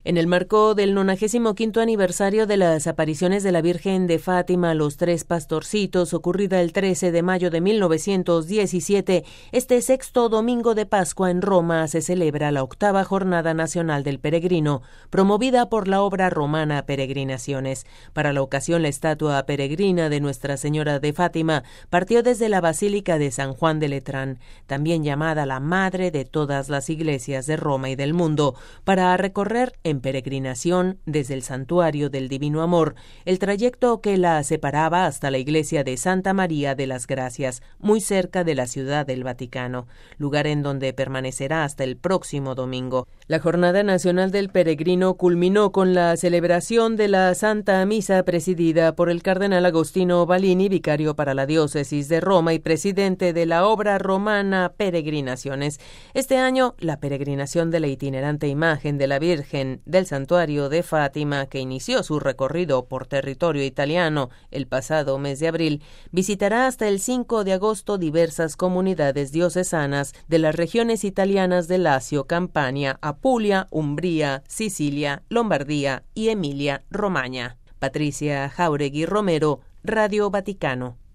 En el marco del 95º aniversario de las apariciones de la Virgen de Fátima a los Tres Pastorcitos, ocurrida el 13 de mayo de 1917, este sexto domingo de Pascua en Roma se celebra la 8ª Jornada Nacional del Peregrino, promovida por la obra romana Peregrinaciones. Para la ocasión, la estatua peregrina de Nuestra Señora de Fátima partió desde la Basílica de San Juan de Letrán, también llamada la Madre de todas las iglesias de Roma y del mundo, para recorrer en peregrinación desde el Santuario del Divino Amor, el trayecto que la separaba hasta la iglesia de Santa María de las Gracias, muy cerca de la Ciudad del Vaticano, lugar en donde permanecerá hasta el próximo domingo. La Jornada Nacional del Peregrino culminó con la celebración de la Santa Misa presidida por el cardenal Agostino Balini, vicario para la diócesis de Roma y presidente de la obra romana Peregrinaciones. Este año, la peregrinación de la itinerante imagen de la Virgen del Santuario de Fátima, que inició su recorrido por territorio italiano el pasado mes de abril, visitará hasta el 5 de agosto diversas comunidades diocesanas de las regiones italianas de Lacio, Campania, Apulia, Umbría, Sicilia, Lombardía y Emilia-Romagna. Patricia Jáuregui Romero, Radio Vaticano.